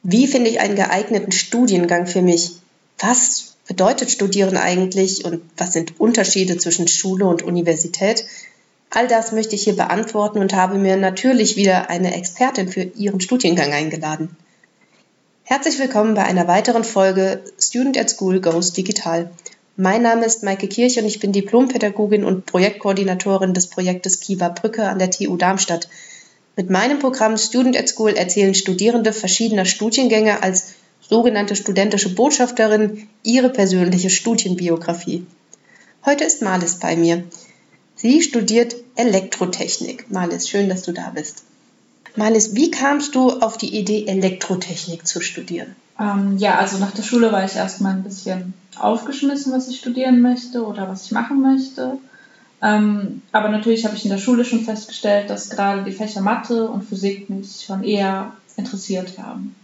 Wie finde ich einen geeigneten Studiengang für mich? Was bedeutet Studieren eigentlich und was sind Unterschiede zwischen Schule und Universität? All das möchte ich hier beantworten und habe mir natürlich wieder eine Expertin für Ihren Studiengang eingeladen. Herzlich willkommen bei einer weiteren Folge Student at School Goes Digital. Mein Name ist Maike Kirch und ich bin Diplompädagogin und Projektkoordinatorin des Projektes Kiewer Brücke an der TU Darmstadt. Mit meinem Programm Student at School erzählen Studierende verschiedener Studiengänge als sogenannte studentische Botschafterin ihre persönliche Studienbiografie. Heute ist Marlis bei mir. Sie studiert Elektrotechnik. Marlis, schön, dass du da bist. Marlis, wie kamst du auf die Idee, Elektrotechnik zu studieren? Also nach der Schule war ich erstmal ein bisschen aufgeschmissen, was ich studieren möchte oder was ich machen möchte. Aber natürlich habe ich in der Schule schon festgestellt, dass gerade die Fächer Mathe und Physik mich schon eher interessiert haben.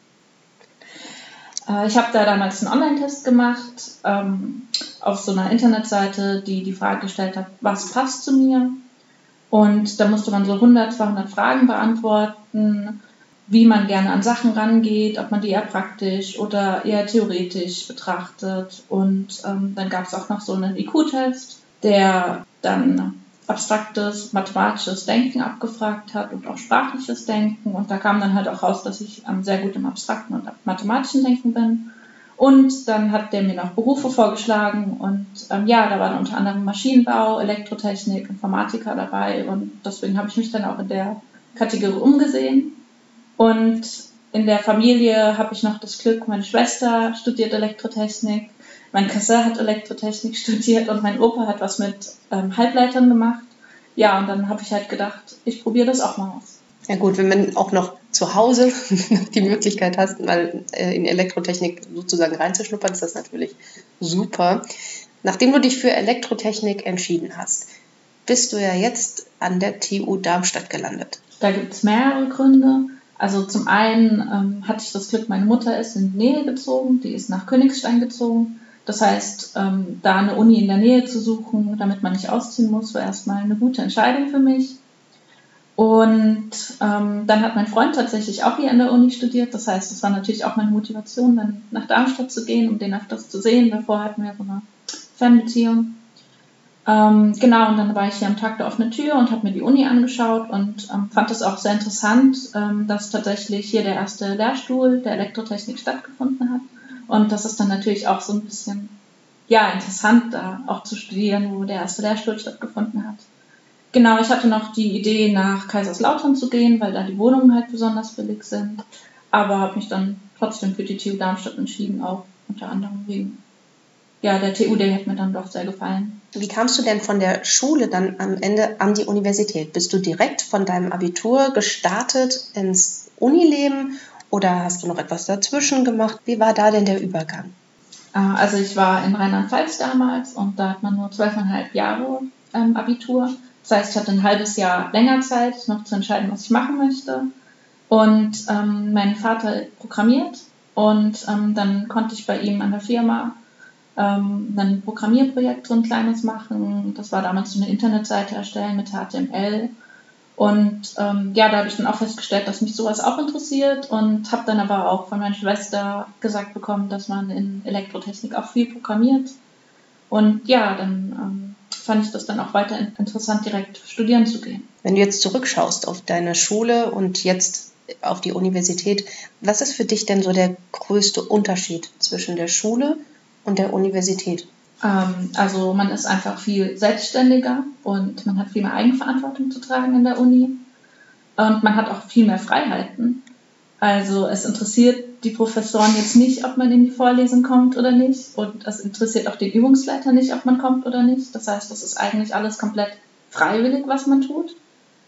Ich habe da damals einen Online-Test gemacht auf so einer Internetseite, die die Frage gestellt hat, was passt zu mir? Und da musste man so 100, 200 Fragen beantworten, wie man gerne an Sachen rangeht, ob man die eher praktisch oder eher theoretisch betrachtet. Und dann gab es auch noch so einen IQ-Test, der dann abstraktes, mathematisches Denken abgefragt hat und auch sprachliches Denken. Und da kam dann halt auch raus, dass ich sehr gut im abstrakten und mathematischen Denken bin. Und dann hat der mir noch Berufe vorgeschlagen und da waren unter anderem Maschinenbau, Elektrotechnik, Informatiker dabei und deswegen habe ich mich dann auch in der Kategorie umgesehen. Und in der Familie habe ich noch das Glück, meine Schwester studiert Elektrotechnik, mein Cousin hat Elektrotechnik studiert und mein Opa hat was mit Halbleitern gemacht. Ja, und dann habe ich halt gedacht, ich probiere das auch mal aus. Ja gut, wenn man auch noch zu Hause die Möglichkeit hast, mal in Elektrotechnik sozusagen reinzuschnuppern, ist das natürlich super. Nachdem du dich für Elektrotechnik entschieden hast, bist du ja jetzt an der TU Darmstadt gelandet. Da gibt es mehrere Gründe. Also zum einen hatte ich das Glück, meine Mutter ist in die Nähe gezogen, die ist nach Königstein gezogen. Das heißt, da eine Uni in der Nähe zu suchen, damit man nicht ausziehen muss, war erstmal eine gute Entscheidung für mich. Und dann hat mein Freund tatsächlich auch hier an der Uni studiert. Das heißt, das war natürlich auch meine Motivation, dann nach Darmstadt zu gehen, um den öfters zu sehen. Davor hatten wir so eine Fernbeziehung. Und dann war ich hier am Tag der offenen Tür und habe mir die Uni angeschaut und fand es auch sehr interessant, dass tatsächlich hier der erste Lehrstuhl der Elektrotechnik stattgefunden hat. Und das ist dann natürlich auch so ein bisschen interessant, da auch zu studieren, wo der erste Lehrstuhl stattgefunden hat. Genau, ich hatte noch die Idee, nach Kaiserslautern zu gehen, weil da die Wohnungen halt besonders billig sind. Aber habe mich dann trotzdem für die TU Darmstadt entschieden, auch unter anderem wegen der TU, der hat mir dann doch sehr gefallen. Wie kamst du denn von der Schule dann am Ende an die Universität? Bist du direkt von deinem Abitur gestartet ins Unileben oder hast du noch etwas dazwischen gemacht? Wie war da denn der Übergang? Also ich war in Rheinland-Pfalz damals und da hat man nur 12,5 Jahre Abitur. Das heißt, ich hatte ein halbes Jahr länger Zeit, noch zu entscheiden, was ich machen möchte. Und mein Vater programmiert und dann konnte ich bei ihm an der Firma ein Programmierprojekt, so ein kleines machen. Das war damals so eine Internetseite erstellen mit HTML. Und da habe ich dann auch festgestellt, dass mich sowas auch interessiert und habe dann aber auch von meiner Schwester gesagt bekommen, dass man in Elektrotechnik auch viel programmiert. Und dann fand ich das dann auch weiter interessant, direkt studieren zu gehen. Wenn du jetzt zurückschaust auf deine Schule und jetzt auf die Universität, was ist für dich denn so der größte Unterschied zwischen der Schule und der Universität? Also man ist einfach viel selbstständiger und man hat viel mehr Eigenverantwortung zu tragen in der Uni und man hat auch viel mehr Freiheiten. Also es interessiert die Professoren jetzt nicht, ob man in die Vorlesung kommt oder nicht und es interessiert auch den Übungsleiter nicht, ob man kommt oder nicht. Das heißt, das ist eigentlich alles komplett freiwillig, was man tut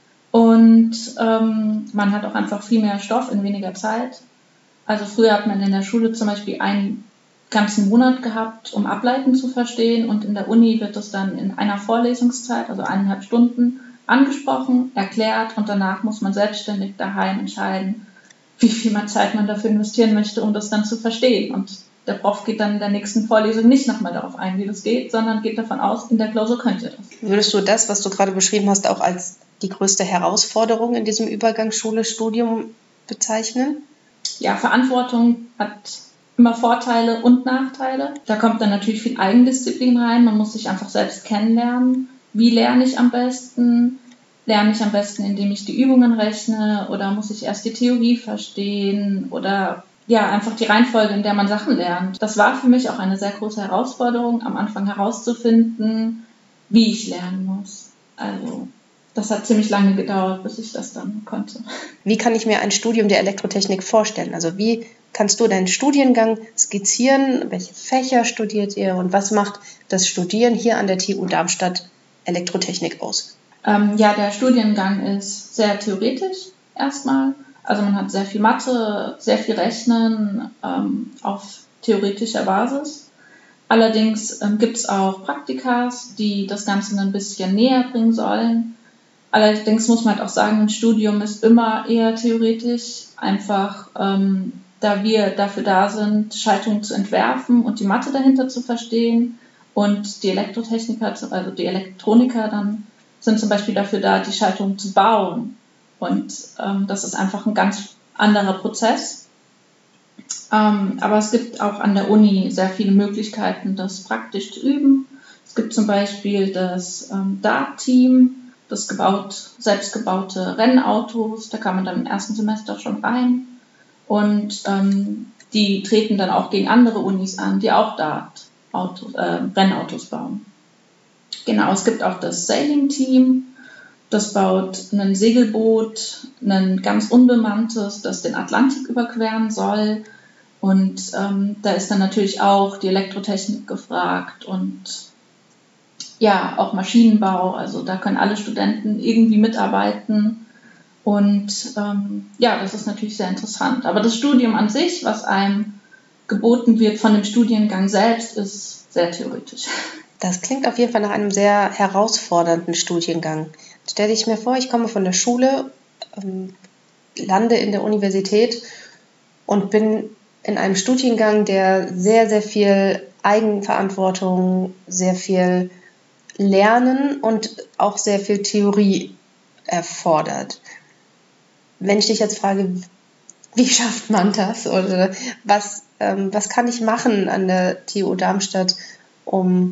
und man hat auch einfach viel mehr Stoff in weniger Zeit. Also früher hat man in der Schule zum Beispiel einen ganzen Monat gehabt, um Ableiten zu verstehen und in der Uni wird das dann in einer Vorlesungszeit, also 1,5 Stunden, angesprochen, erklärt und danach muss man selbstständig daheim entscheiden, wie viel Zeit man dafür investieren möchte, um das dann zu verstehen. Und der Prof geht dann in der nächsten Vorlesung nicht nochmal darauf ein, wie das geht, sondern geht davon aus, in der Klausur könnt ihr das. Würdest du das, was du gerade beschrieben hast, auch als die größte Herausforderung in diesem Übergang Schule-Studium bezeichnen? ja, Verantwortung hat immer Vorteile und Nachteile. Da kommt dann natürlich viel Eigendisziplin rein. Man muss sich einfach selbst kennenlernen. Wie lerne ich am besten? Lerne ich am besten, indem ich die Übungen rechne, oder muss ich erst die Theorie verstehen, oder ja, einfach die Reihenfolge, in der man Sachen lernt. Das war für mich auch eine sehr große Herausforderung, am Anfang herauszufinden, wie ich lernen muss. Also das hat ziemlich lange gedauert, bis ich das dann konnte. Wie kann ich mir ein Studium der Elektrotechnik vorstellen? Also wie kannst du deinen Studiengang skizzieren? Welche Fächer studiert ihr und was macht das Studieren hier an der TU Darmstadt Elektrotechnik aus? Ja, der Studiengang ist sehr theoretisch erstmal. Also man hat sehr viel Mathe, sehr viel Rechnen auf theoretischer Basis. Allerdings gibt es auch Praktikas, die das Ganze ein bisschen näher bringen sollen. Allerdings muss man halt auch sagen, ein Studium ist immer eher theoretisch, einfach da wir dafür da sind, Schaltungen zu entwerfen und die Mathe dahinter zu verstehen. Und die Elektrotechniker, also die Elektroniker dann, sind zum Beispiel dafür da, die Schaltungen zu bauen. Und das ist einfach ein ganz anderer Prozess. Aber es gibt auch an der Uni sehr viele Möglichkeiten, das praktisch zu üben. Es gibt zum Beispiel das Dart-Team, das selbstgebaute Rennautos. Da kann man dann im ersten Semester schon rein. Und die treten dann auch gegen andere Unis an, die auch Rennautos bauen. Genau, es gibt auch das Sailing-Team. Das baut ein Segelboot, ein ganz unbemanntes, das den Atlantik überqueren soll. Und da ist dann natürlich auch die Elektrotechnik gefragt und ja, auch Maschinenbau. Also da können alle Studenten irgendwie mitarbeiten. Und ja, das ist natürlich sehr interessant. Aber das Studium an sich, was einem geboten wird von dem Studiengang selbst, ist sehr theoretisch. Das klingt auf jeden Fall nach einem sehr herausfordernden Studiengang. Stell dich mir vor, ich komme von der Schule, lande in der Universität und bin in einem Studiengang, der sehr, sehr viel Eigenverantwortung, sehr viel Lernen und auch sehr viel Theorie erfordert. Wenn ich dich jetzt frage, wie schafft man das oder was kann ich machen an der TU Darmstadt, um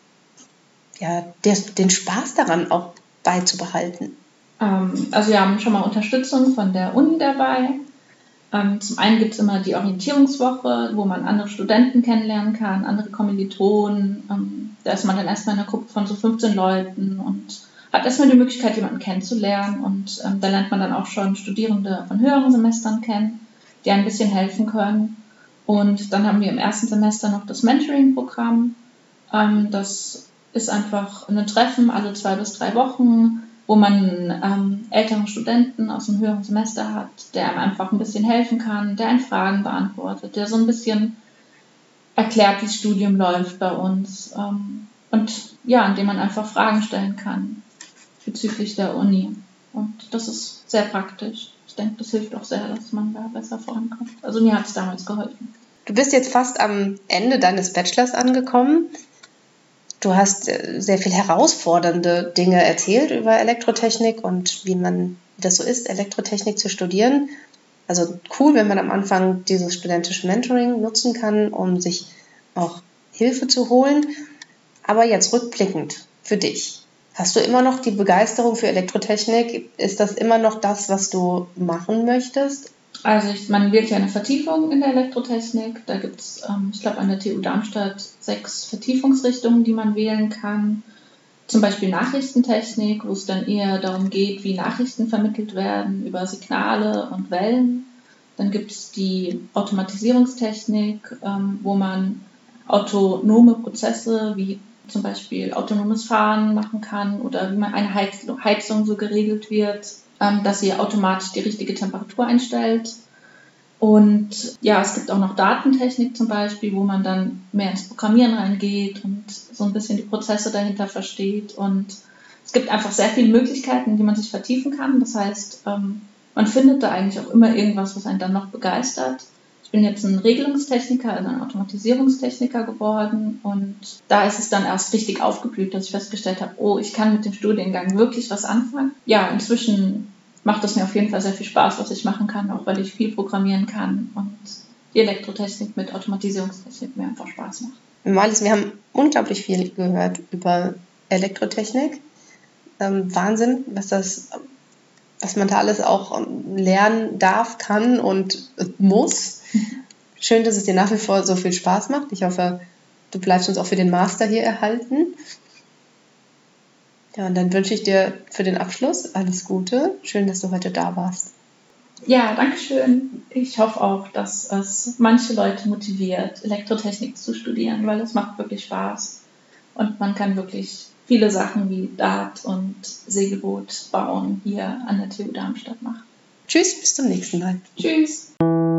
ja, den Spaß daran auch beizubehalten? Also wir haben schon mal Unterstützung von der Uni dabei. Zum einen gibt es immer die Orientierungswoche, wo man andere Studenten kennenlernen kann, andere Kommilitonen. Da ist man dann erstmal in einer Gruppe von so 15 Leuten und hat erstmal die Möglichkeit, jemanden kennenzulernen. Und da lernt man dann auch schon Studierende von höheren Semestern kennen, die ein bisschen helfen können. Und dann haben wir im ersten Semester noch das Mentoring-Programm. Das ist einfach ein Treffen alle 2 bis 3 Wochen, wo man einen älteren Studenten aus einem höheren Semester hat, der einem einfach ein bisschen helfen kann, der einen Fragen beantwortet, der so ein bisschen erklärt, wie das Studium läuft bei uns. Und ja, an dem man einfach Fragen stellen kann bezüglich der Uni. Und das ist sehr praktisch. Ich denke, das hilft auch sehr, dass man da besser vorankommt. Also mir hat es damals geholfen. Du bist jetzt fast am Ende deines Bachelors angekommen. Du hast sehr viel herausfordernde Dinge erzählt über Elektrotechnik und wie das so ist, Elektrotechnik zu studieren. Also cool, wenn man am Anfang dieses studentische Mentoring nutzen kann, um sich auch Hilfe zu holen. Aber jetzt rückblickend für dich. Hast du immer noch die Begeisterung für Elektrotechnik? Ist das immer noch das, was du machen möchtest? Also man wählt ja eine Vertiefung in der Elektrotechnik. Da gibt es, ich glaube, an der TU Darmstadt 6 Vertiefungsrichtungen, die man wählen kann. Zum Beispiel Nachrichtentechnik, wo es dann eher darum geht, wie Nachrichten vermittelt werden über Signale und Wellen. Dann gibt es die Automatisierungstechnik, wo man autonome Prozesse wie zum Beispiel autonomes Fahren machen kann oder wie man eine Heizung so geregelt wird, dass sie automatisch die richtige Temperatur einstellt. Und ja, es gibt auch noch Datentechnik zum Beispiel, wo man dann mehr ins Programmieren reingeht und so ein bisschen die Prozesse dahinter versteht. Und es gibt einfach sehr viele Möglichkeiten, in die man sich vertiefen kann. Das heißt, man findet da eigentlich auch immer irgendwas, was einen dann noch begeistert. Ich bin jetzt ein Regelungstechniker, also ein Automatisierungstechniker geworden. Und da ist es dann erst richtig aufgeblüht, dass ich festgestellt habe, oh, ich kann mit dem Studiengang wirklich was anfangen. Ja, inzwischen macht es mir auf jeden Fall sehr viel Spaß, was ich machen kann, auch weil ich viel programmieren kann und die Elektrotechnik mit Automatisierungstechnik mir einfach Spaß macht. Wir haben unglaublich viel gehört über Elektrotechnik. Wahnsinn, was man da alles auch lernen darf, kann und muss. Schön, dass es dir nach wie vor so viel Spaß macht. Ich hoffe, du bleibst uns auch für den Master hier erhalten. Ja, und dann wünsche ich dir für den Abschluss alles Gute. Schön, dass du heute da warst. Ja, danke schön. Ich hoffe auch, dass es manche Leute motiviert, Elektrotechnik zu studieren, weil es macht wirklich Spaß. Und man kann wirklich viele Sachen wie Dart und Segelboot bauen hier an der TU Darmstadt machen. Tschüss, bis zum nächsten Mal. Tschüss.